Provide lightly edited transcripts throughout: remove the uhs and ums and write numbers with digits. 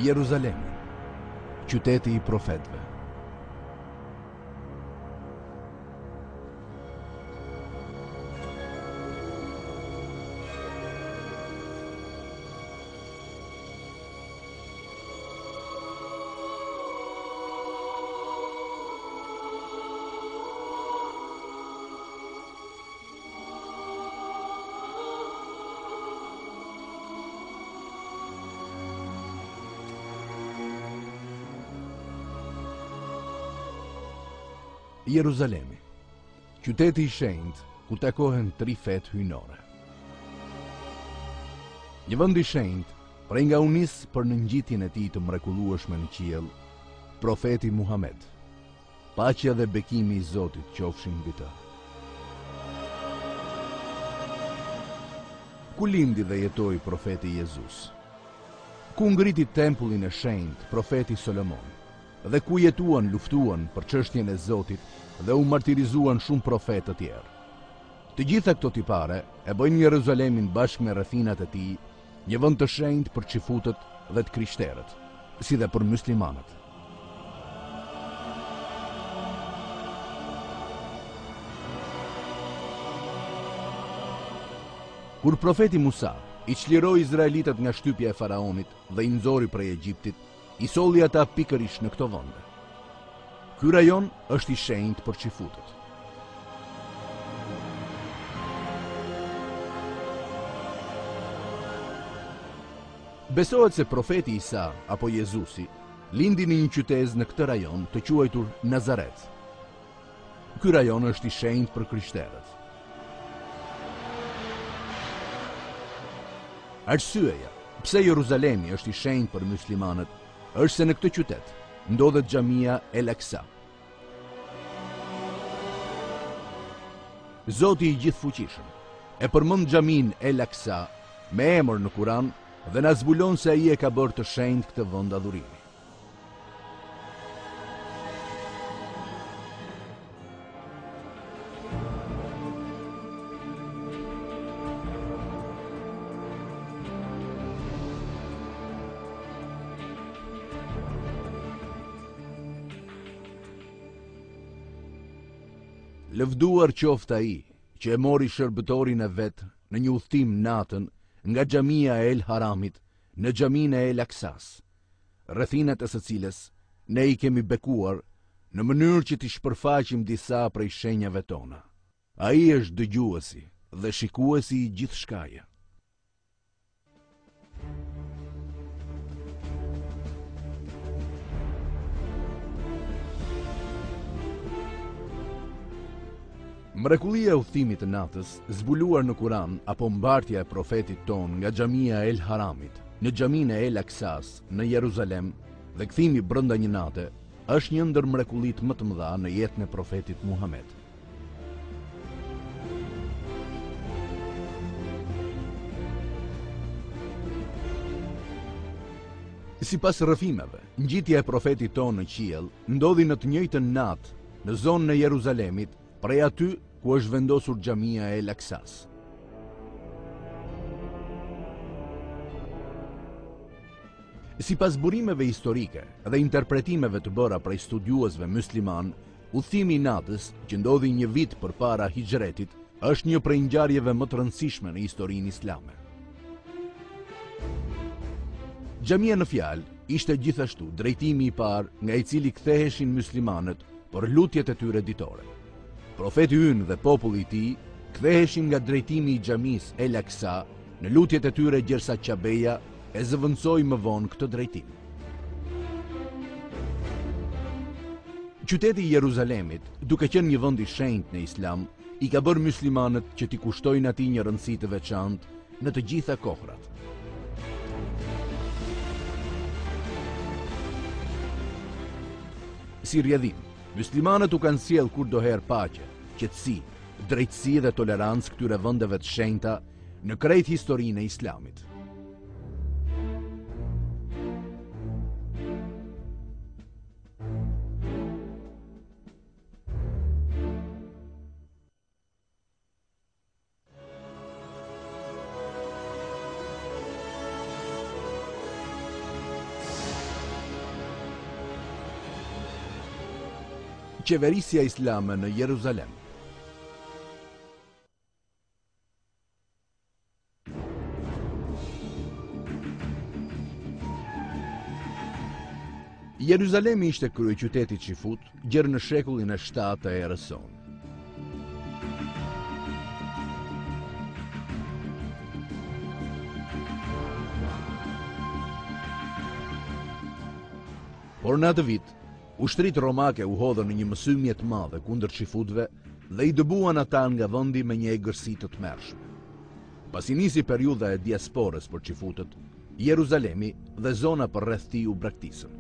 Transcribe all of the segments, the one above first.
Jeruzalemi, qyteti i profetëve. Jeruzalemi, qyteti i shenjtë ku takohen 3 fetë hyjnore. Një vend i shenjtë, prej nga u nis për në ngjitjen e tij të mrekullueshme në qiell, profeti Muhamet. Paqja dhe bekimi i Zotit qofshin mbi të. Ku lindi dhe jetoi profeti Jezus? Ku ngriti tempullin e shenjtë profeti Solomon? Dhe ku jetuan, luftuan për çështjen e Zotit dhe u martirizuan shumë profetë të tjerë. Të gjitha këto tipare e bëjnë Jeruzalemin bashkë me rrethinat e tij një vend të shenjtë për xifutët dhe të krishterët, si dhe për muslimanët. Kur profeti Musa i çliroi izraelitët nga shtypja e faraonit dhe i nxori prej Egjiptit, i solli ata pikërisht në këto vende. Ky rajon është i shenjtë për xifutët. Besohet se profeti Isa apo Jezusi lindi në një qytet në këtë rajon të quajtur Nazaret. Ky rajon është i shenjtë për krishterët. Arsyeja pse Jeruzalemi është i shenjtë për muslimanët është se në këtë qytet ndodhet xhamia El Aqsa. Zoti i Gjithfuqishëm e përmend xhamin El Aqsa me emër në Kur'an dhe na zbulon se ai e ka bërë të shenjtë këtë vend adhurimi. Lëvduar qoftë ai që e mori shërbëtorin e vet në një udhtim natën nga xhamia e El Haramit në xhamin e El Aqsas, rrethinat e së cilës ne i kemi bekuar në mënyrë që t'i shpërfaqim disa prej shenjave tona. Ai është dëgjuesi dhe shikuesi i gjithçkaje. Mrekullia e udhëtimit të natës, zbuluar në Kur'an apo mbartja e profetit ton nga xhamia e El Haramit në xhamin e El Aqsas në Jeruzalem dhe kthimi brenda një nate, është një ndër mrekullitë më të mëdha në jetën e profetit Muhamet. Sipas rrëfimeve, ngjitja e profetit ton në qiell ndodhi në të njëjtën natë në zonën e Jeruzalemit, prej aty ku është vendosur xhamia e El Aqsas. Sipas burimeve historike dhe interpretimeve të bëra prej studiuesve musliman, udhëtimi i natës, që ndodhi një vit përpara hijretit, është një prej ngjarjeve më të rëndësishme në historinë islame. Xhamia në fjalë ishte gjithashtu drejtimi i parë nga i cili ktheheshin muslimanët për lutjet e tyre ditore. Profeti ynë dhe populli i tij ktheheshin nga drejtimi i xhamis El Aqsa në lutjet e tyre gjersa Qabeja e zëvendësoi më vonë këtë drejtim. Qyteti i Jeruzalemit, duke qenë një vend i shenjtë në Islam, i ka bërë muslimanët që t'i kushtojnë atij një rëndësi të veçantë në të gjitha kohrat. Si rrjedhim, muslimanët u kanë sjell kurdoherë paqe, qetësi, drejtësi dhe tolerancë këtyre vendeve të shenjta në krejt historinë e Islamit. Qeverisja islame në Jeruzalem. Jeruzalemi ishte kryeqyteti i Qifut, gjerë në shekullin e 7 të erës sonë. Por në atë vit, ushtritë romake u hodhën në një mësymje të madhe kundër Qifutëve dhe i dëbuan ata nga vendi me një egërsi të tmerrshme. Pasi nisi periudha e diasporës për Qifutët, Jeruzalemi dhe zona përreth tij u braktisën.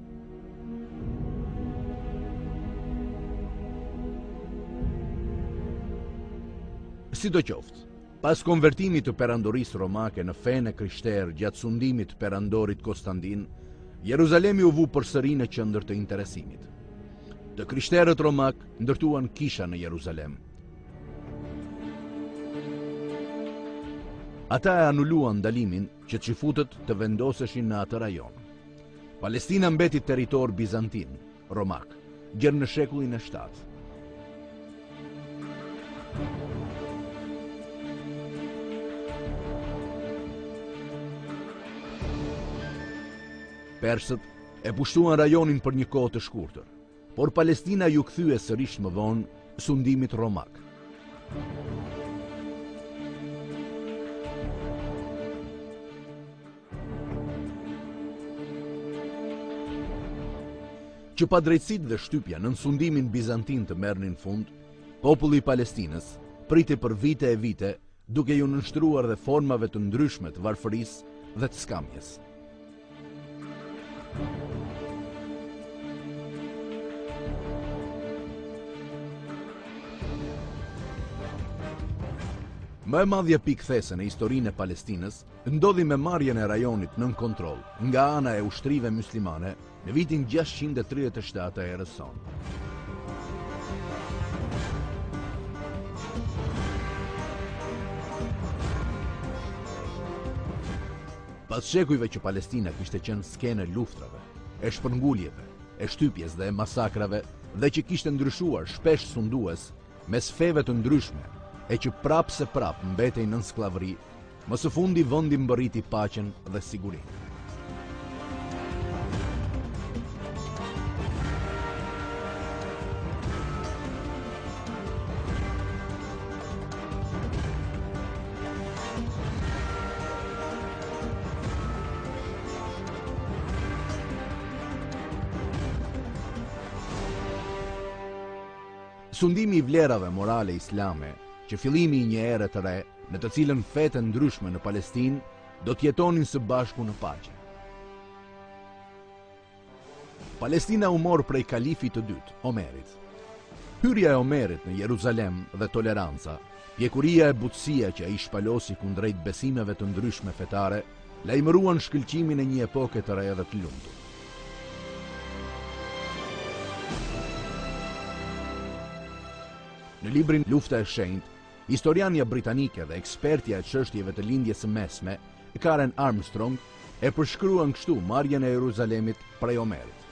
Sidoqoftë, pas konvertimit të perandorisë romake në fenë krishterë gjatë sundimit të perandorit Konstantin, Jeruzalemi u vu përsëri në qendër të interesimit. Të krishterët romak ndërtuan kisha në Jeruzalem. Ata e anuluan ndalimin që Qifutët të vendoseshin në atë rajon. Palestina mbeti territor bizantin, romak, gjerë në shekullin e 7. Persët e pushtuan rajonin për një kohë të shkurtër, por Palestina ju kthye sërish më vonë sundimit romak. Që pa drejtësitë dhe shtypja në sundimin bizantin të merrnin fund, populli i Palestinës priti për vite e vite, duke ju nënshtruar dhe formave të ndryshme të varfërisë dhe të skamjes. Më e madhja pikthese në historinë e Palestinës ndodhi me marrjen e rajonit nën kontroll nga ana e ushtrive muslimane në vitin 637 të erës sonë. Pas shekujve që Palestina kishte qenë skenë e luftrave, e shpërnguljeve, e shtypjes dhe e masakrave, dhe që kishte ndryshuar shpesh sundues mes feve të ndryshme, e që prapë se prapë mbetej nën skllavëri, më së fundi vendi mbërriti paqen dhe sigurinë. Sundimi i vlerave morale islame, që fillimi i një ere të re, në të cilën fete ndryshme në Palestinë do të jetonin së bashku në paqe. Palestina u mor prej kalifit të dytë, Omerit. Hyrja e Omerit në Jeruzalem dhe toleranca, pjekuria e butësia që ai shpalosi kundrejt besimeve të ndryshme fetare, lajmëruan shkëlqimin e një epoke të re dhe të lumtur. Në librin Lufta e Shenjtë, historiania britanike dhe ekspertja e çështjeve të lindjes së mesme, Karen Armstrong, e përshkruan kështu marrjen e Jeruzalemit prej Omerit.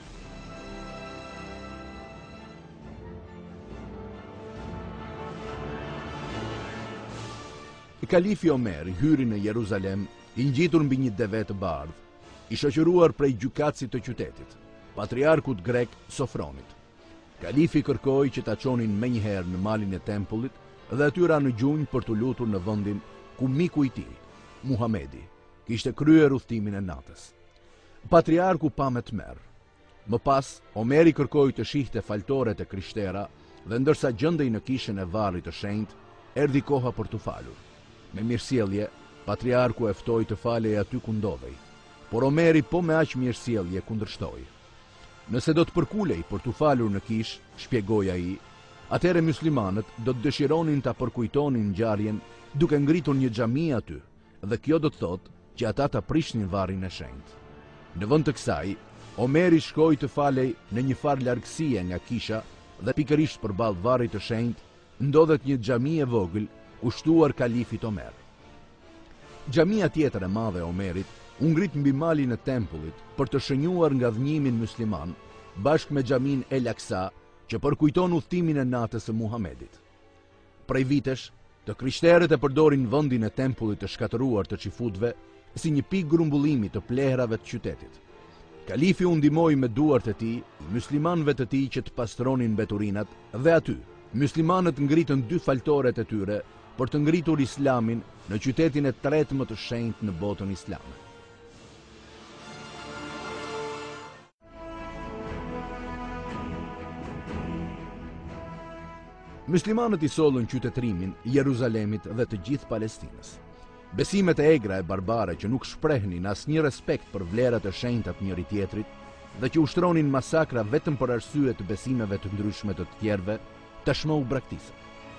Kalifi Omer hyri në Jeruzalem i ngjitur mbi një deve të bardhë, i shoqëruar prej gjykatësit të qytetit, patriarkut grek Sofronit. Kalifi kërkoi që ta çonin menjëherë në malin e tempullit dhe aty ra në gjunjë për të lutur në vendin ku miku i tij, Muhamedi, kishte kryer udhtimin e natës. Patriarku pa me tmerr. Më pas, Omeri kërkoi të shihte faltoret e krishtera dhe ndërsa gjendej në kishën e varrit të shenjtë, erdhi koha për të falur. Me mirësjellje, patriarku e ftoi të falej aty ku ndodhej, por Omeri po me aq mirësjellje kundërshtoi. Nëse do të përkulej për të falur në kish, shpjegoi ai, atëherë muslimanët do të dëshironin ta përkujtonin ngjarjen duke ngritur një xhami aty, dhe kjo do të thotë që ata ta prishnin varrin e shenjtë. Në vend të kësaj, Omeri shkoi të falej në një farë largësie nga kisha dhe pikërisht përballë varrit të shenjtë ndodhet një xhami e vogël kushtuar kalifit Omer. Xhamia tjetër e madhe e Omerit u ngrit mbi malin e tempullit për të shënjuar nga dhënimin musliman, bashkë me xhamin El Aqsa, që përkujton udhtimin e natës së Muhamedit. Prej vitesh, të krishterët e përdorin vendin e tempullit të shkatëruar të xifutëve si një pikë grumbullimi të plehrave të qytetit. Kalifi u ndihmoi me duart e tij muslimanëve të tij që të pastronin mbeturinat dhe aty muslimanët ngritën 2 faltoret e tyre për të ngritur islamin në qytetin e tretë më të shenjtë në botën islame. Muslimanët i sollën qytetrimin, Jeruzalemit dhe të gjithë Palestinës. Besimet e egra e barbare që nuk shprehnin asnjë respekt për vlerat e shenjta të njëri tjetrit dhe që ushtronin masakra vetëm për arsye të besimeve të ndryshme të tjerëve, tashmë u braktisën.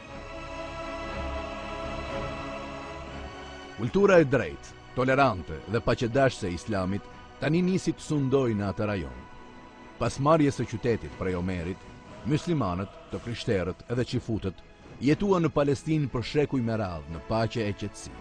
Kultura e drejtë, tolerante dhe paqëdashse e Islamit tani nisi të sundojë në atë rajon. Pas marrjes së qytetit prej Omerit, muslimanët, të krishterët edhe xifutët jetuan në Palestinë për shekuj me radhë në paqe e qetësi.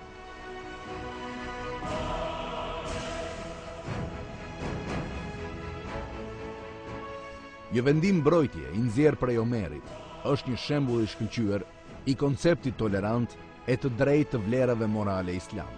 Një vendim mbrojtje i nxjerr prej Omerit është një shembull i shkëlqyer i konceptit tolerant e të drejtë të vlerave morale islame.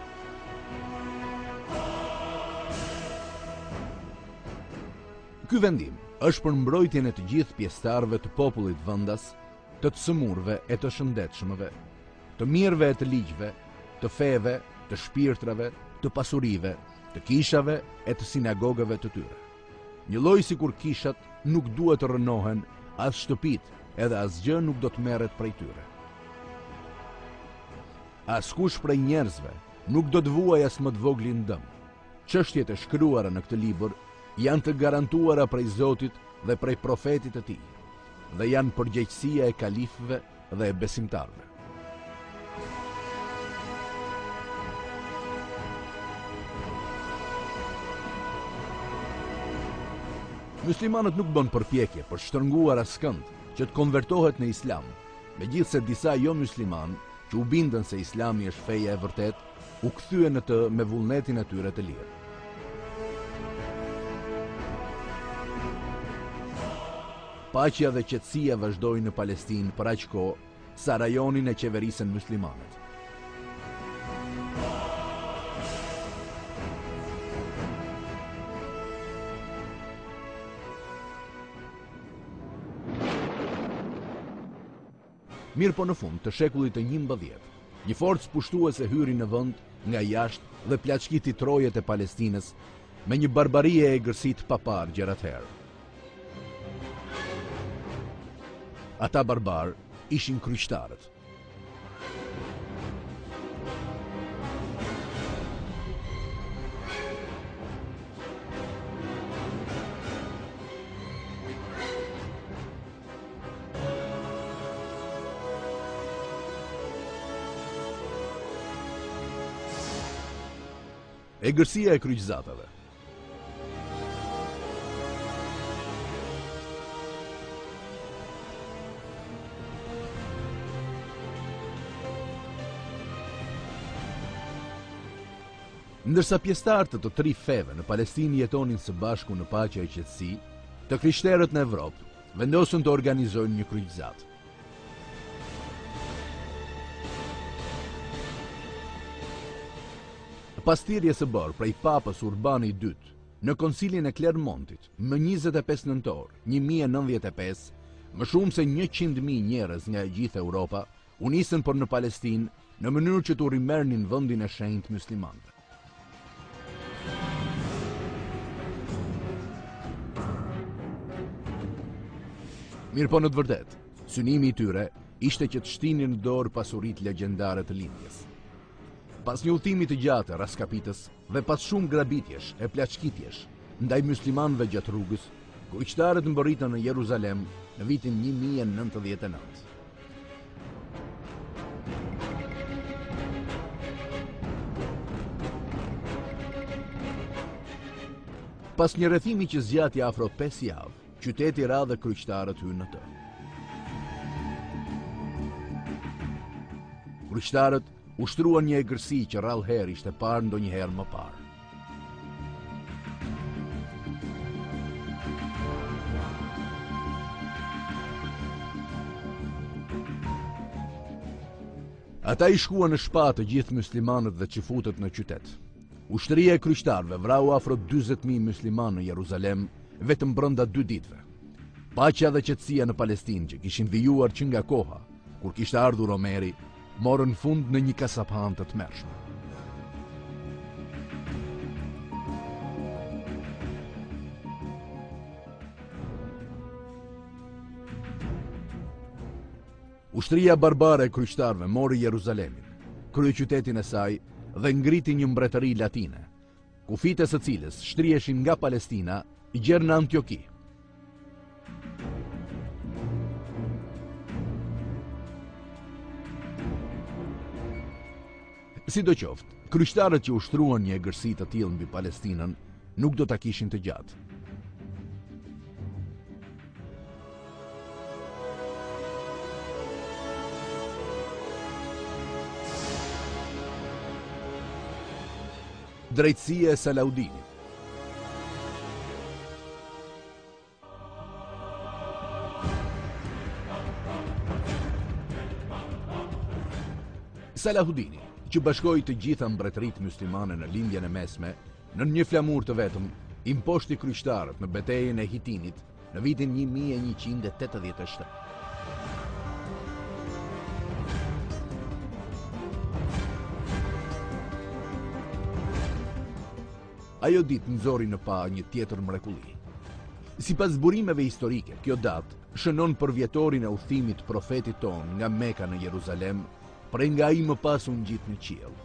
Ky vendim është për mbrojtjen e të gjithë pjesëtarëve të popullit vendas, të sëmurëve e të shëndetshmëve, të mirëve e të ligjve, të feve, të shpirtrave, të pasurive, të kishave e të sinagogave të tyre. Një lloj sikur kishat nuk duhet të rënohen, as shtëpit, edhe asgjë nuk do të merret prej tyre. Askush prej njerëzve nuk do të vuajë as më të voglin dëm. Çështjet e shkruara në këtë libër janë të garantuara prej Zotit dhe prej profetit të tij, dhe janë përgjegjësia e kalifëve dhe e besimtarëve. Muslimanët nuk bën përpjekje për shtrënguar askënd që të konvertohet në Islam, megjithse disa jo musliman që u bindën se Islami është feja e vërtet, u kthyen në të me vullnetin e tyre të lirë. Paqja dhe qetësia vazhdojnë në Palestinë për aq kohë sa rajonin e qeverisen muslimanët. Mirë po në fund të shekullit të 11, një forcë pushtuese hyri në vend nga jashtë dhe plaçkiti trojet e Palestinës me një barbari e egërsit pa parë gjëratëherë. Ata barbar ishin kryqtarët. Egërsia e kryqëzatave. Ndërsa pjesëtarët të 3 feve në Palestinë jetonin së bashku në paqe e qetësi, të krishterët në Evropë vendosën të organizojnë një kryqëzat. Pas thirrjes së bërë prej Papës Urbani II në Konsilin e Clermontit më 25 nëntor 1095, më shumë se 100.000 njerëz nga e gjithë Europa u nisën për në Palestinë në mënyrë që të rimerrnin vendin e shenjtë muslimanëve. Mirë po në të vërtet, synimi i tyre ishte që të shtinin në dorë pasuritë legjendare të lindjes. Pas një udhëtimi të gjatë raskapitës dhe pas shumë grabitjesh e plaçkitjesh ndaj muslimanëve gjatë rrugës, kryqëtarët mbërritën në Jeruzalem në vitin 1099. Pas një rrethimi që zgjati afro 5 javë, qyteti ra dhe kryqëtarët hyrën në të. Kryqëtarët ushtruan një egërsi që rrallëherë ishte parë ndonjëherë më parë. Ata I shkuan në shpatë të gjithë muslimanët dhe qifutët në qytet. Ushtëria e kryqtarëve vrau afro 40.000 muslimanë në Jeruzalem vetëm brenda 2 ditëve. Paqja dhe qetësia në Palestinë që kishin vijuar që nga koha kur kishte ardhur Omeri, morën fund në një kasaphan të tmerrshme. Ushtria barbare e kryqtarëve mori Jeruzalemin, kryeqytetin e saj dhe ngriti një mbretëri latine, kufijtë së cilës shtrieshin nga Palestina gjerë në Antioki. Sidoqoftë, kryqtarët që ushtruan një egërsi të tillë mbi Palestinën nuk do ta kishin të gjatë. Drejtësia e Salaudinit. Salaudini, që bashkoi të gjitha mbretëritë muslimane në lindjen e mesme, në një flamur të vetëm, imposhti kryqtarët në betejën e Hitinit në vitin 1187. Ajo ditë nxori në pa një tjetër mrekulli. Sipas burimeve historike, kjo datë shënon për vjetorin e udhëtimit profetit ton nga Meka në Jeruzalem, prej nga ai më pas u ngjit në qiell.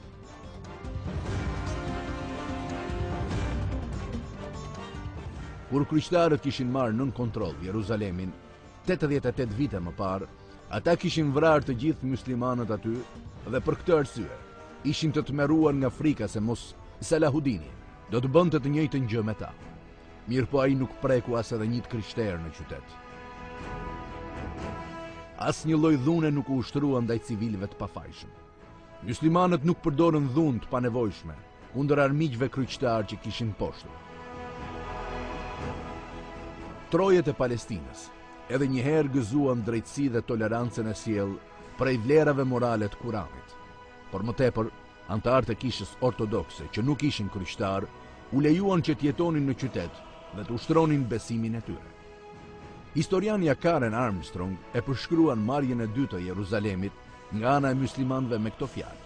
Kur kryqtarët kishin marrë nën kontroll Jeruzalemin 88 vite më parë, ata kishin vrarë të gjithë muslimanët aty dhe për këtë arsye ishin të tmerruar nga frika se mos Salahudini do të bënte të njëjtën gjë me ta. Mirë po ai nuk preku as edhe një krishterë në qytet. As një lloj dhune nuk u ushtrua ndaj civilëve të pafajshëm. Muslimanët nuk përdorën dhunë të panevojshme kundër armiqve kryqtar që kishin poshtur. Trojet e Palestinës edhe njëherë gëzuan drejtësi dhe tolerancën e sjell prej vlerave morale të Kuranit. Por më tepër, antarët e kishës ortodokse që nuk ishin kryqtar, u lejuan që të jetonin në qytet dhe të ushtronin besimin e tyre. Historiania Karen Armstrong e përshkruan marrjen e dytë të Jeruzalemit nga ana e muslimanëve me këto fjalë.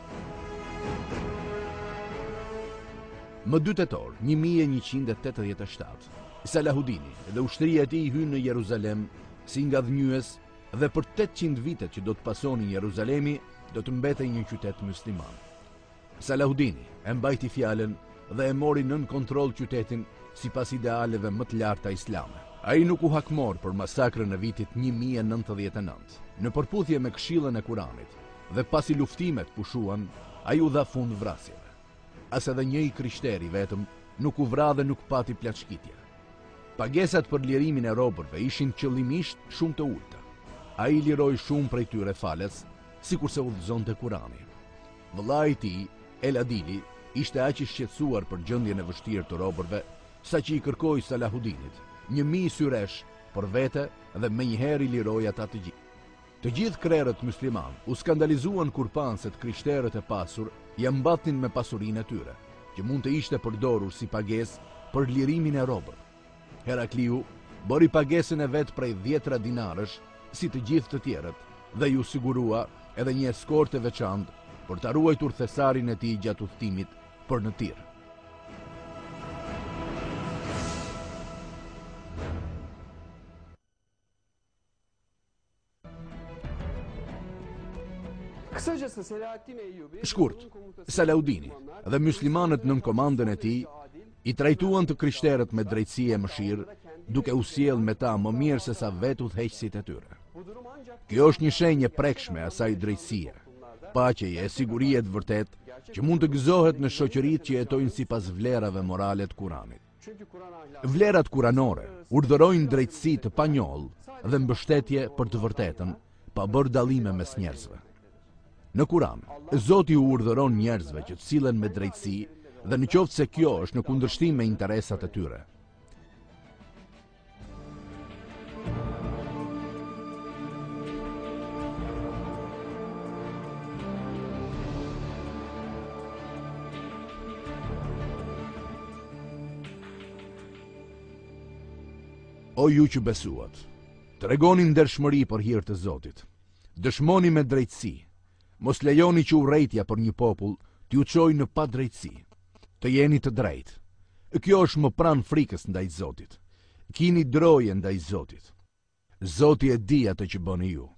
Më 2 tetor 1187, Salahudini dhe ushtria e tij hynë në Jeruzalem si ngadhnjyes dhe për 800 vitet që do të pasonin Jeruzalemi do të mbetej një qytet musliman. Salahudini e mbajti fjalën dhe e mori nën kontroll qytetin sipas idealeve më të larta islame. Ai nuk u hakmor për masakrën e vitit 1099, në përputhje me këshillën e Kuranit, dhe pasi luftimet pushuan, ai u dha fund vrasjeve. As edhe një i krishter i vetëm nuk u vra dhe nuk pati plaçkitje. Pagesat për lirimin e robërve ishin qëllimisht shumë të ulta. Ai liroi shumë prej tyre falas, sikurse udhëzonte Kurani. Vëllai i tij, El Adili, ishte aq I shqetësuar për gjendjen e vështirë të robërve, saqë I kërkoi Salahudinit 1000 syresh për vete dhe menjëherë I liroi ata të gjithë. Të gjithë krerët musliman u skandalizuan kur panë se të krishterët e pasur ja mbatin me pasurinë e tyre, që mund të ishte përdorur si pagesë për lirimin e robërve. Herakliu bëri pagesën e vet prej 10 dinarësh, si të gjithë të tjerët, dhe ju sigurua edhe një eskortë veçantë për ta ruajtur thesarin e tij gjatë udhëtimit për në Tir. Shkurt, Salaudini dhe muslimanët nën komandën e tij I trajtuan të krishterët me drejtësi e mëshirë, duke u sjellë me ta më mirë se sa vetë udhëheqësit e tyre. Kjo është një shenjë e prekshme asaj drejtësie, paqeje e sigurie të vërtet që mund të gëzohet në shoqëritë që jetojnë sipas vlerave morale të Kuranit. Vlerat kuranore urdhërojnë drejtësi të panjollë dhe mbështetje për të vërtetën, pa bërë dallime mes njerëzve. Në Kuran, Zoti u urdhëron njerëzve që të sillen me drejtësi dhe në qoftë se kjo është në kundërshtim me interesat e tyre. O ju që besuat, tregoni ndershmëri për hir të Zotit. Dëshmoni me drejtësi. Mos lejoni që urrejtja për një popull t'ju çojë në padrejtësi. Të jeni të drejtë. Kjo është më pranë frikës ndaj Zotit. Kini droje ndaj Zotit. Zoti e di atë që bëni ju.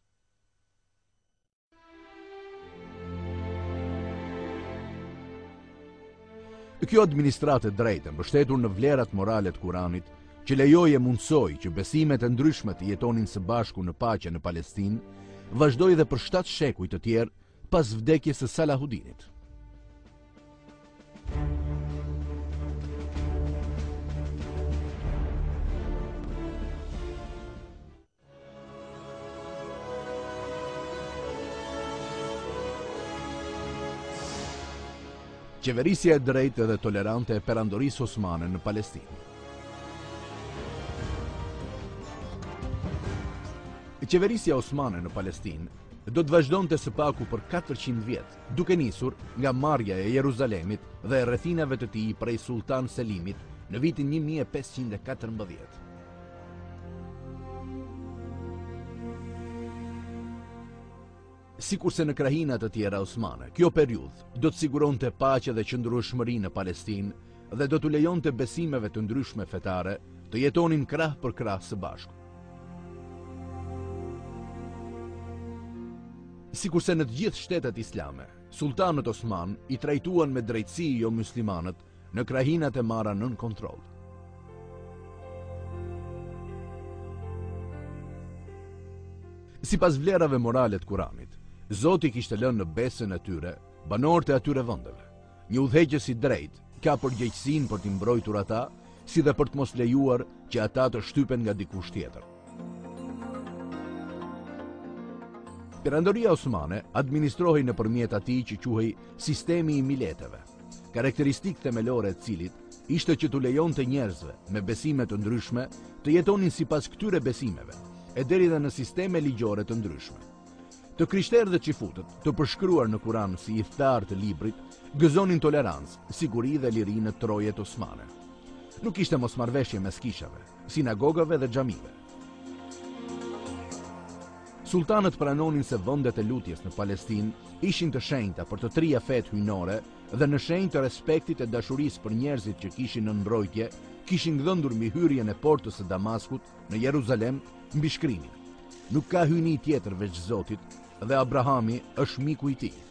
Kjo administratë e drejtë, mbështetur në vlerat morale të Kuranit, që lejoj e mundsoj që besimet e ndryshme të jetonin së bashku në paqe në Palestinë, vazhdoi dhe për 7 shekuj të tjerë pas vdekjes së Salahudinit. Qeverisja e drejtë dhe tolerante e perandorisë osmane në Palestinë. Qeverisja osmane në Palestinë do të vazhdonte së paku për 400 vjet, duke nisur nga marrja e Jeruzalemit dhe e rrethinave të tij prej Sultan Selimit në vitin 1514. Sikurse në krahinat të tjera osmane, kjo periudhë do të siguronte paqe dhe qëndrueshmëri në Palestinë dhe do t'u lejonte besimeve të ndryshme fetare të jetonin krah për krah së bashku. Sikurse në të gjithë shtetet islame, sultanët osman i trajtuan me drejtësi jo muslimanët në krahinat e marra nën kontroll. Sipas vlerave morale të Kuranit, Zoti kishte lënë në besën e tyre banorët e atyre vendeve. Një udhëheqës i drejtë ka përgjegjësinë për t'i mbrojtur ata, si dhe për të mos lejuar që ata të shtypen nga dikush tjetër. Perandoria osmane administrohej nëpërmjet atij që quhej sistemi i mileteve, karakteristikë themelore e cilit ishte që t'u lejonte njerëzve me besime të ndryshme të jetonin sipas këtyre besimeve, e deri dhe në sisteme ligjore të ndryshme. Të krishterë dhe qifutët, të përshkruar në Kuran si i thtar të librit, gëzonin tolerancë, siguri dhe liri në trojet osmane. Nuk ishte mosmarrveshje mes kishave, sinagogave dhe xhamive. Sultanët pranonin se vendet e lutjes në Palestinë ishin të shenjta për të 3 fetë hyjnore dhe në shenjë të respektit e dashurisë për njerëzit që kishin në mbrojtje, kishin gdhëndur mbi hyrjen e portës së Damaskut në Jeruzalem mbi shkrimin: "Nuk ka hyjni tjetër veç Zotit dhe Abrahami është miku i tij."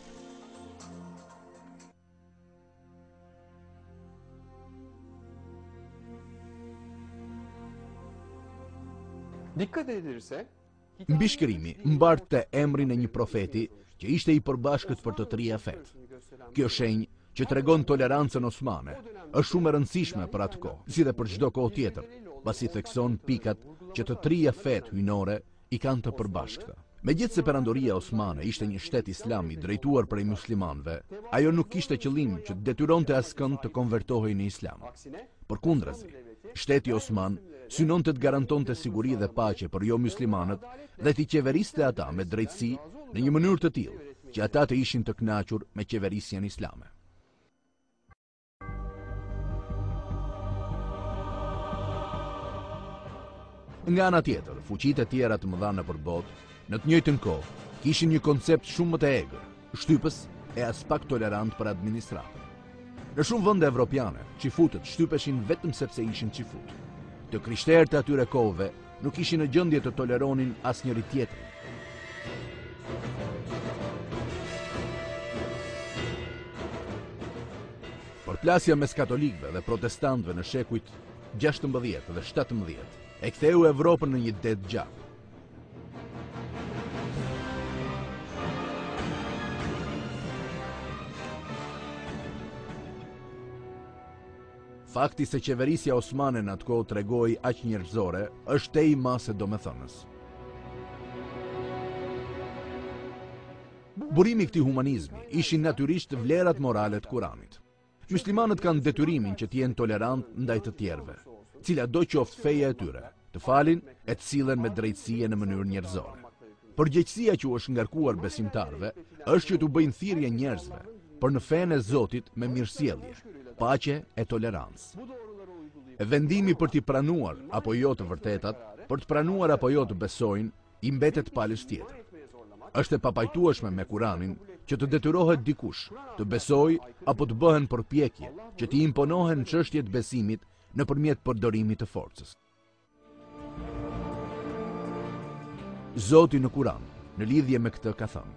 Dikkat edilirse Mbi shkrimi mbarte emrin e një profeti që ishte i përbashkët për të 3 fetë. Kjo shenjë që tregon tolerancën osmane është shumë e rëndësishme për atë kohë, si dhe për çdo kohë tjetër, pasi thekson pikat që të 3 fetë hyjnore i kanë të përbashkëta. Megjithse perandoria osmane ishte një shtet islam i drejtuar prej muslimanëve, ajo nuk kishte qëllim që të detyronte askënd të konvertohej në islam. Përkundrazi, shteti osman synonte të garantonte siguri dhe paqe për jo muslimanët dhe t'i qeveriste ata me drejtësi në një mënyrë të tillë që ata të ishin të kënaqur me qeverisjen islame. Nga ana tjetër, fuqitë e tjera të mëdha nëpër botë, në të njëjtën kohë, kishin një koncept shumë më të egër, shtypës e as pak tolerant për administratën. Në shumë vende evropiane, qifutët shtypeshin vetëm sepse ishin qifut. Të krishterët e atyre kohëve nuk ishin në gjendje të toleronin asnjëri tjetrin. Përplasja mes katolikëve dhe protestantëve në shekujt 16 dhe 17 e ktheu Evropën në një det gjatë. Fakti se qeverisja osmane në atë kohë tregoi aq njerëzore është te i mase domethënës. Burimi i këtij humanizmi ishin natyrisht vlerat morale të Kuranit. Muslimanët kanë detyrimin që të jenë tolerant ndaj të tjerëve, cila do qoftë feja e tyre, të falin e të sillen me drejtësi në mënyrë njerëzore. Përgjegjësia që u është ngarkuar besimtarëve është që t'u bëjnë thirrje njerëzve për në fenë e Zotit me mirësjellje, paqe e tolerancë. Vendimi për t'i pranuar apo jo të vërtetat, për të pranuar apo jo të besojnë, i mbetet palës tjetër. Është e papajtueshme me Kuranin që të detyrohet dikush të besoj apo të bëhen përpjekje që t'i imponohen çështjet besimit nëpërmjet përdorimit të forcës. Zoti në Kuran, në lidhje me këtë ka thënë: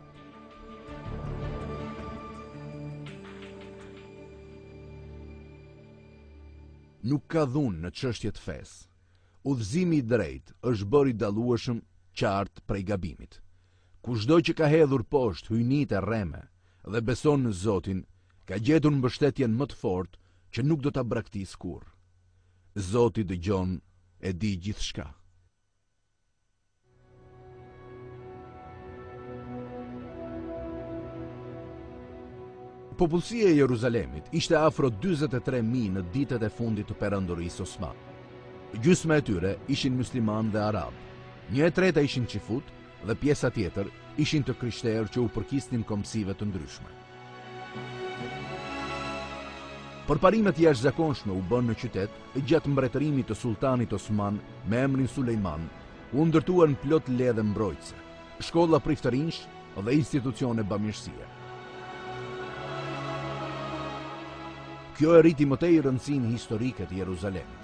Nuk ka dhunë në çështjet fesë. Udhëzimi i drejtë është bërë i dallueshëm qartë prej gabimit. Kushdo që ka hedhur poshtë hyjnit e rreme dhe beson në Zotin, ka gjetur mbështetjen më të fortë që nuk do ta braktisë kurrë. Zoti dëgjon e di gjithçka. Popullsia e Jeruzalemit ishte afro 43.000 në ditët e fundit të perandorisë osmane. Gjysma e tyre ishin musliman dhe arab. 1/3 ishin qifut dhe pjesa tjetër ishin të krishterë që u përkisnin kombësive të ndryshme. Përparimet jashtëzakonshme u bën në qytet gjatë mbretërimit të sultanit Osman me emrin Sulejman, u ndërtuan plot ledhe mbrojtëse, shkolla priftërinjsh dhe institucione bamirësie. Kjo e rriti më tej rëndësinë historike të Jeruzalemit.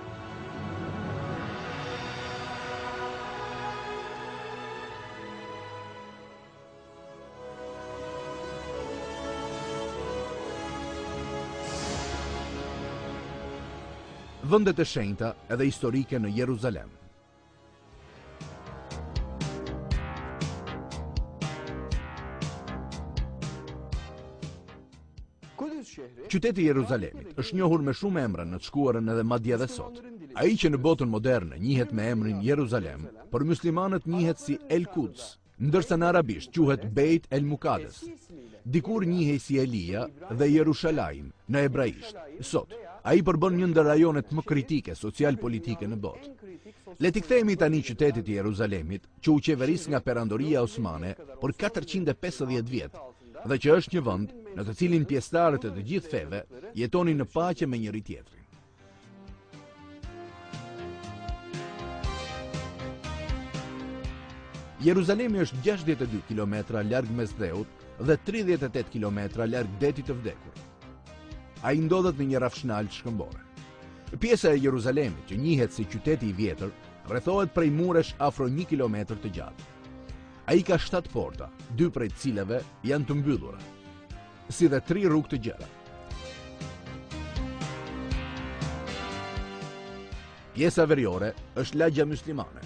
Vendet e shenjta edhe historike në Jeruzalem. Qyteti i Jeruzalemit është njohur me shumë emra në të shkuarën edhe madje edhe sot. Ai që në botën moderne njihet me emrin Jeruzalem, për muslimanët njihet si El Quds, ndërsa në arabisht quhet Beit El Muqaddes. Dikur njihej si Elia dhe Jerusalem në hebraisht. Sot, ai përbën një ndër rajonet më kritike social-politike në botë. Le t'i kthehemi tani qytetit të Jeruzalemit, që u qeveris nga perandoria osmane për 450 vjet, dhe që është një vend në të cilin pjesëtarët e të gjithë feve jetonin në paqe me njëri tjetrin. Jeruzalemi është 62 kilometra larg mesdheut dhe 38 kilometra larg detit të vdekur. Ai ndodhet në një rafshnalë shkëmbore. Pjesa e Jeruzalemit, që njihet si qyteti i vjetër, rrethohet prej muresh afro 1 kilometër të gjatë. Ai ka 7 porta, 2 prej të cilave janë të mbyllura, si dhe 3 rrugë të gjera. Pjesa veriore është lagja muslimane.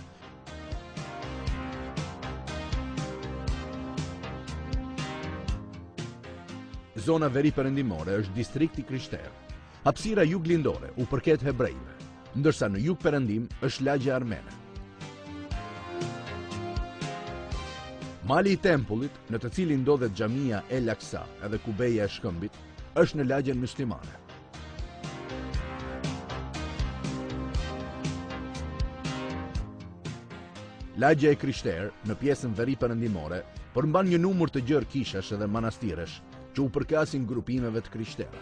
Zona veri perëndimore është distrikti krishterë. Hapësira juglindore u përket hebrejve, ndërsa në jug perëndim është lagja armene. Mali i tempullit, në të cilin ndodhet xhamia El Aqsa edhe kubeja e shkëmbit, është në lagjen muslimane. Lagja e krishterë, në pjesën veri perëndimore, përmban një numër të gjerë kishash edhe manastiresh, që u përkasin grupimeve të krishterë.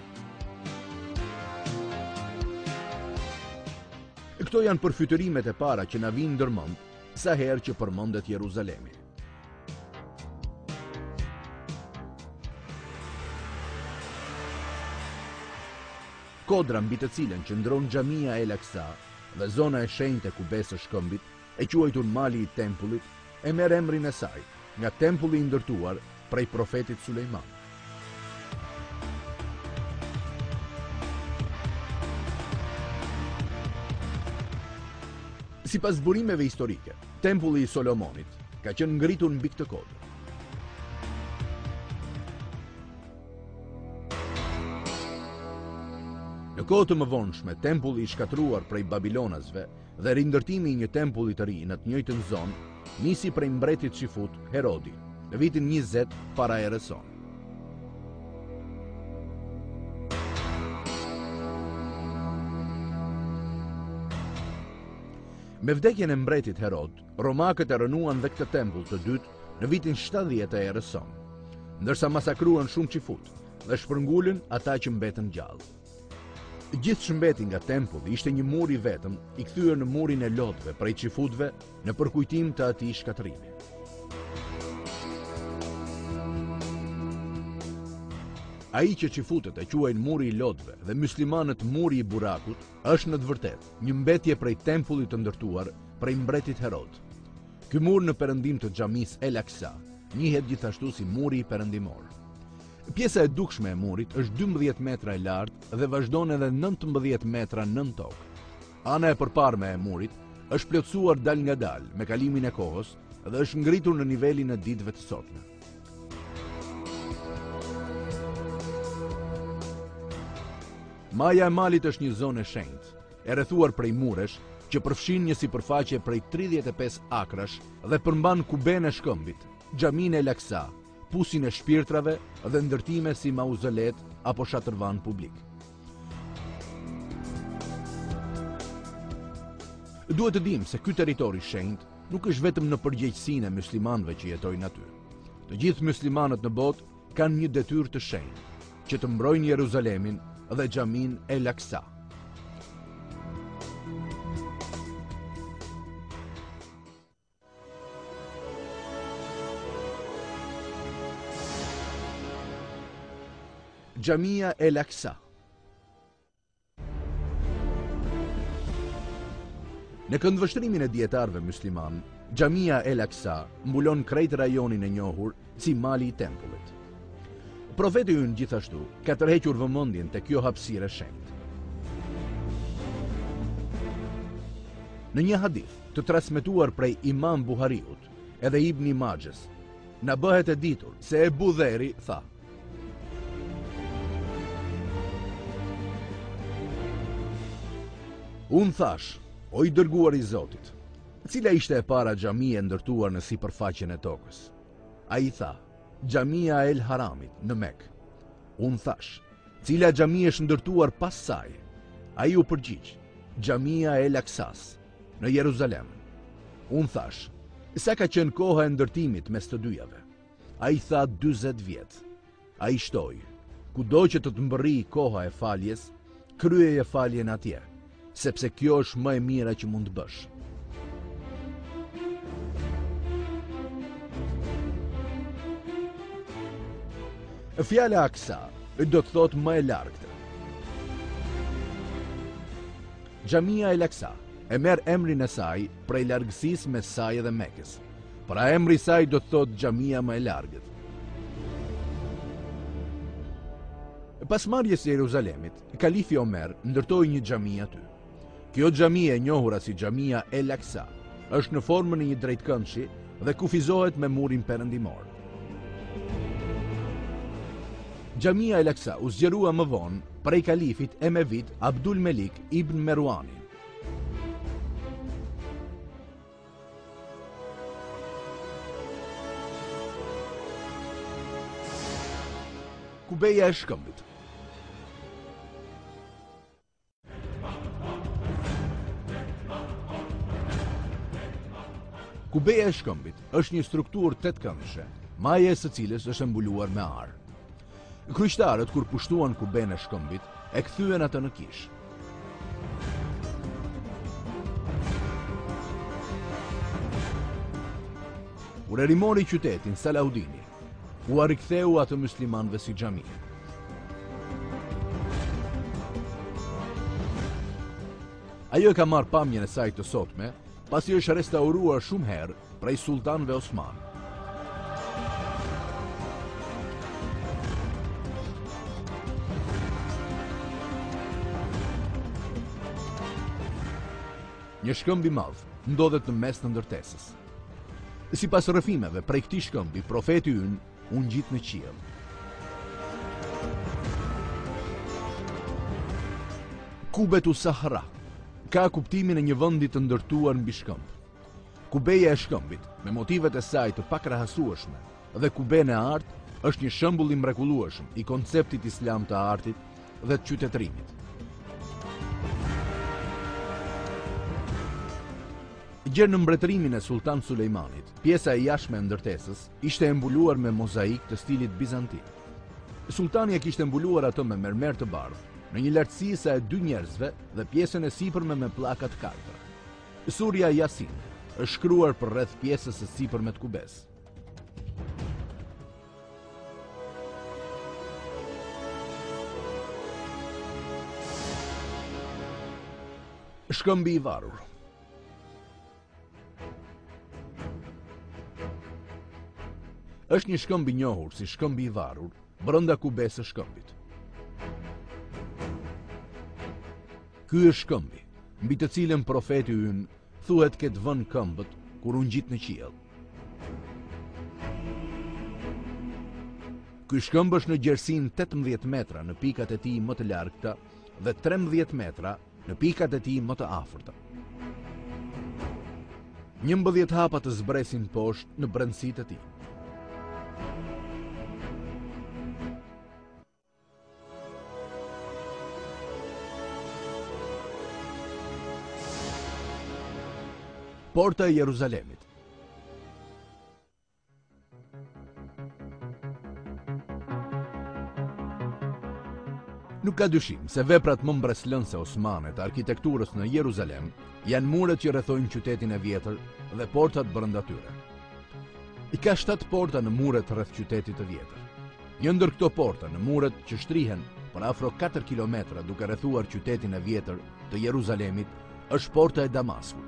Këto janë përfytyrimet e para që na vinë ndërmend sa herë që përmendet Jeruzalemi. Kodra mbi të cilën qëndron xhamia El Aqsa dhe zona e shenjtë e kubes së shkëmbit, e quajtur mali i tempullit, e merr emrin e saj nga tempulli i ndërtuar prej profetit Sulejman. Sipas zburimeve historike, tempulli i Solomonit ka qenë ngritur mbi këtë kodër. Në kohë të mëvonshme, tempulli i shkatruar prej babilonasve dhe rindërtimi i një tempulli të ri në të njëjtën zonë nisi prej mbretit Shifut Herodi në vitin 20 para erës sonë. Me vdekjen e mbretit Herod, romakët e rënuan dhe këtë tempull të dytë në vitin 70 e erës sonë, ndërsa masakruan shumë qifut dhe shpërngulën ata që mbetën gjallë. Gjithë shëmbeti nga tempulli ishte një mur I vetëm, I kthyer në murin e lotëve prej çifutëve në përkujtim të atij shkatërimi. Ai që çifutët e quajnë muri I lotëve dhe muslimanët muri I burakut, është në të vërtetë një mbetje prej tempullit të ndërtuar prej mbretit Herod. Ky mur në perëndim të xhamisë El Aqsa njihet gjithashtu si muri I perëndimor. Pjesa e dukshme e murit është 12 metra e lartë dhe vazhdon edhe 19 metra nën tokë. Ana e përparme e murit është plotësuar dal nga dal me kalimin e kohës dhe është ngritur në nivelin e ditëve të sotme. Maja e malit është një zonë e shenjtë, e rrethuar prej muresh që përfshin një sipërfaqe prej 35 akrash dhe përmban kuben e shkëmbit, xhamin e El Aqsa, pusin e shpirtrave dhe ndërtime si mauzolet apo shatërvan publik. Duhet të dim se ky territori shenjtë nuk është vetëm në përgjegjësinë e muslimanëve që jetojnë aty. Të gjithë muslimanët në botë kanë një detyrë të shenjtë, që të mbrojnë Jeruzalemin dhe xhamin El Aqsa. Xhamia El Aqsa. Në këndvështrimin e dietarëve musliman, Xhamia El Aqsa mbulon krejt rajonin e njohur si mali I tempullit. Profeti ynë gjithashtu ka tërhequr vëmendjen te kjo hapësirë e shenjtë. Në një hadith të transmetuar prej Imam Buhariut edhe Ibn Majahs, na bëhet e ditur se Ebu Dheri tha: Unë thash, o I dërguar I Zotit, cila ishte e para xhamia e ndërtuar në sipërfaqen e tokës? Ai tha, xhamia El Haramit në Mekë. Unë thash, cila xhami është ndërtuar pas saj? Ai u përgjigj, xhamia El Aqsas në Jeruzalem. Unë thash, sa ka qenë koha e ndërtimit mes të dyjave? Ai tha 40 vjet. Ai shtoi, kudo që të mbërri koha e faljes, kryeje faljen atje, sepse kjo është më e mira që mund të bësh. Fjala Aqsa do të thotë më e largëta. Xhamia El Aqsa e merr emrin e saj prej largësisë mes saj dhe Mekës. Pra emri I saj do të thotë xhamia më e largët. Pas marrjes së Jeruzalemit, kalifi Omer ndërtoi një xhami aty. Kjo xhami e njohur si xhamia El Aqsa është në formën e një drejtkëndshi dhe kufizohet me murin perëndimor. Xhamia El Aqsa u zgjerua më vonë prej kalifit Emevit Abdul Melik ibn Meruani. Kubeja e shkëmbit. Kubeja e shkëmbit është një strukturë tetëkëndshë, maja e së cilës është mbuluar me ar. Kryqëtarët kur pushtuan kuben e shkëmbit, e kthyen atë në kishë. Kur e rimori qytetin Salaudini, u riktheu atë muslimanëve si xhami. Ajo e ka marrë pamjen e saj të sotme, pasi është restauruar shumë herë prej sultanëve Osman. Një shkëmb I madh ndodhet në mes të ndërtesës. Sipas rrëfimeve prej këtij shkëmbi, profeti ynë u ngjit në qiell. Kubetu Sahra ka kuptimin e një vendi të ndërtuar mbi shkëmb. Kubeja e shkëmbit, me motivet e saj të pakrahasueshme dhe kuben e artë, është një shembull I mrekullueshëm I konceptit islam të artit dhe të qytetërimit. Gjerë në mbretërimin e Sultan Sulejmanit, pjesa e jashtme e ndërtesës ishte e mbuluar me mozaik të stilit bizantin. Sultani e kishte mbuluar ato me mermer të bardhë në një lartësi sa e 2 njerëzve dhe pjesën e sipërme me pllakat 4. Surja Yasin është shkruar për rreth pjesës së sipërme të kubes. Shkëmbi i varur. Është një shkëmb i njohur si shkëmbi i varur brenda kubes së shkëmbit. Ky është shkëmbi, mbi të cilën profeti ynë thuhet ketë vënë këmbët kur u ngjit në qiell. Ky shkëmb është në gjersinë 18 metra në pikat e tij më të largëta dhe 13 metra në pikat e tij më të afërta. 11 hapa të zbresin poshtë në brendësitë e tij. Porta e Jeruzalemit. Nuk ka dyshim se veprat më mbreslënse osmane të arkitekturës në Jeruzalem janë muret që rrethojnë qytetin e vjetër dhe portat brenda tyre. I ka 7 porta në muret rreth qytetit të vjetër. Një ndër këto porta në muret që shtrihen për afro 4 kilometra duke rrethuar qytetin e vjetër të Jeruzalemit është porta e Damaskut.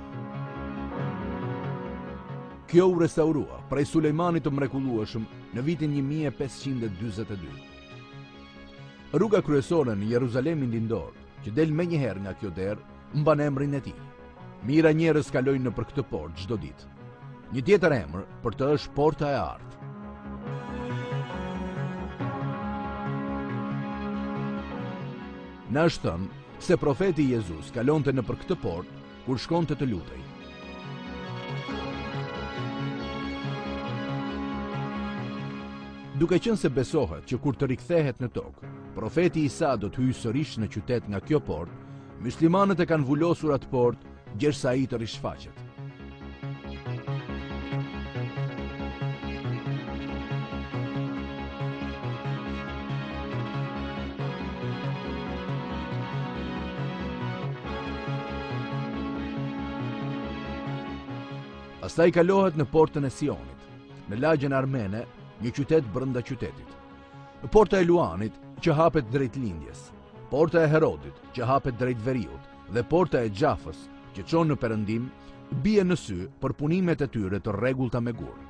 Kjo u restaurua prej Sulejmanit të mrekullueshëm në vitin 1542. Rruga kryesore në Jeruzalemin lindor, që del menjëherë nga kjo derë, mban emrin e tij. Mira njerëz kalojnë nëpër këtë portë çdo ditë. Një tjetër emër për të është Porta e Artë. Na është thënë se profeti Jezus kalonte nëpër këtë portë kur shkonte të lutej. Duke qenë se besohet që kur të rikthehet në tokë, profeti Isa do të hyjë sërish në qytet nga kjo portë, muslimanët e kanë vulosur atë portë gjersa ai të rishfaqet. Pastaj kalohet në portën e Sionit, në lagjen armene, një qytet brenda qytetit. Porta e Luanit që hapet drejt lindjes, porta e Herodit që hapet drejt veriut dhe porta e Gjafës që çon në perëndim bie në sy për punimet e tyre të rregullta me gur.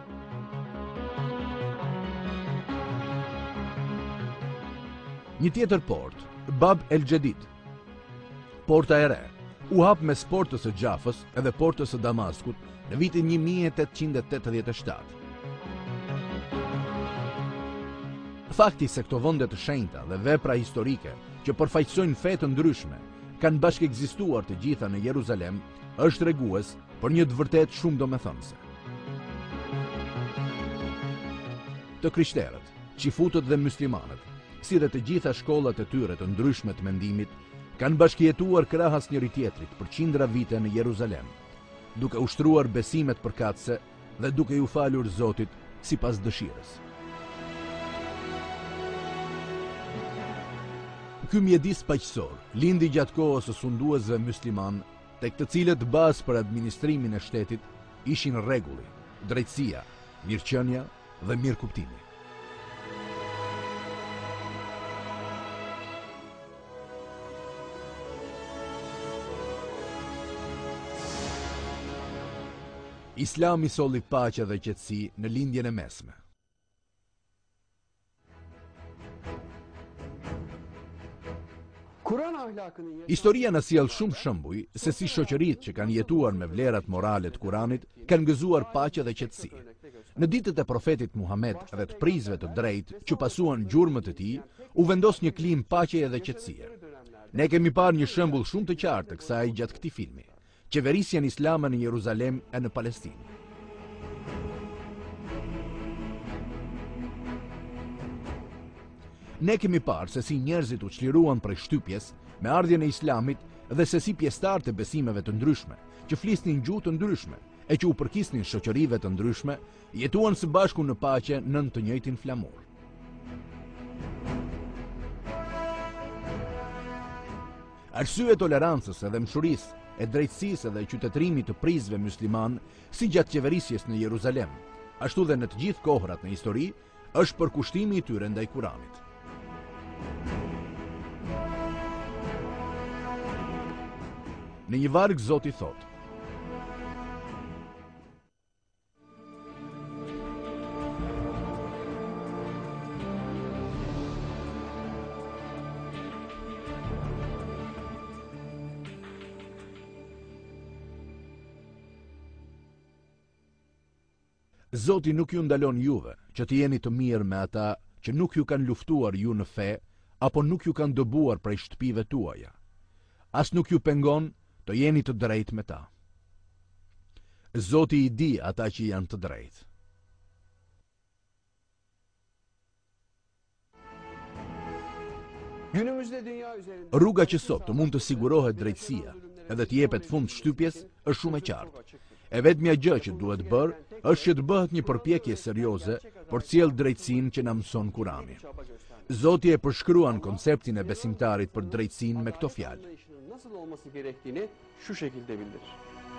Një tjetër portë, Bab el Jedid, porta e re, u hap mes portës së Gjafës edhe portës së Damaskut në vitin 1887. Fakti se këto vende të shenjta dhe vepra historike që përfaqësojnë fe të ndryshme kanë bashkëekzistuar të gjitha në Jeruzalem është tregues për një të vërtetë shumë domethënëse. Të krishterët, xifutët dhe muslimanët, si dhe të gjitha shkollat e tyre të ndryshme të mendimit, kanë bashkëjetuar krahas njëri tjetrit për qindra vite në Jeruzalem, duke ushtruar besimet përkatëse dhe duke ju falur Zotit sipas dëshirës. Ky mjedis paqësor lindi gjatë kohës së sunduesve musliman, tek të cilët bazë për administrimin e shtetit ishin rregulli, drejtësia, mirëqenia dhe mirëkuptimi. Islami solli paqe dhe qetësi në lindjen e mesme. Historia na sjell shumë shembuj se si shoqëritë që kanë jetuar me vlerat morale të Kuranit kanë gëzuar paqe dhe qetësi. Në ditët e profetit Muhammed dhe të prizve të drejtë që pasuan gjurmët e tij, u vendos një klim paqeje dhe qetësie. Ne kemi parë një shembull shumë të qartë të kësaj gjatë këtij filmi, qeverisjen islame në Jeruzalem e në Palestinë. Ne kemi parë se si njerëzit u çliruan prej shtypjes me ardhjen e Islamit dhe se si pjesëtarë të besimeve të ndryshme, që flisnin gjuhë të ndryshme e që u përkisnin shoqërive të ndryshme, jetuan së bashku në paqe nën të njëjtin flamur. Arsye e tolerancës edhe mshurisë, e drejtësisë dhe qytetërimit të prizve musliman si gjatë qeverisjes në Jeruzalem, ashtu dhe në të gjithë kohrat në histori, është përkushtimi i tyre ndaj Kuranit. Në një varg Zoti thotë: Zoti nuk ju ndalon juve që të jeni të mirë me ata që nuk ju kanë luftuar ju në fe, apo nuk ju kanë dëbuar prej shtëpive tuaja. As nuk ju pengon të jeni të drejtë me ta. Zoti i di ata që janë të drejtë. Günümüzde dünya üzerinde Rruga që sot të mund të sigurohet drejtësia edhe të jepet fund shtypjes është shumë e qartë. E vetmja gjë që duhet bërë është që të bëhet një përpjekje serioze për të sjellë drejtësinë që na mëson Kurani. Zoti e përshkruan konceptin e besimtarit për drejtësinë me këto fjalë: anlayışının nasıl olması gerektiğini şu şekilde bildirir.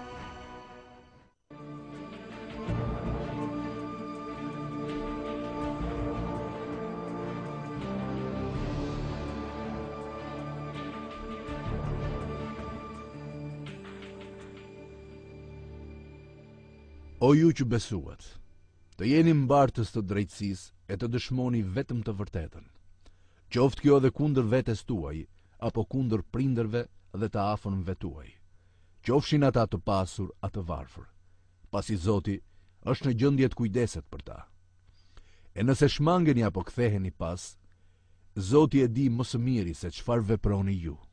O ju që besuat, të jeni mbartës të drejtësisë e të dëshmoni vetëm të vërtetën. Qoftë kjo edhe kundër vetes tuaj, apo kundër prindërve dhe të afërmve tuaj. Qofshin ata të pasur a të varfër, pasi Zoti është në gjendje të kujdeset për ta. E nëse shmangeni apo ktheheni pas, Zoti e di më së miri se çfarë veproni ju.